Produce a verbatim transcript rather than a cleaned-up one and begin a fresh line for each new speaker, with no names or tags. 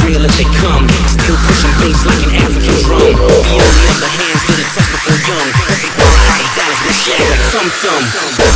real as they come. Still pushing bass like an African drum. The only other hands that are touched before young. Every dollars with shit like Tum Tum.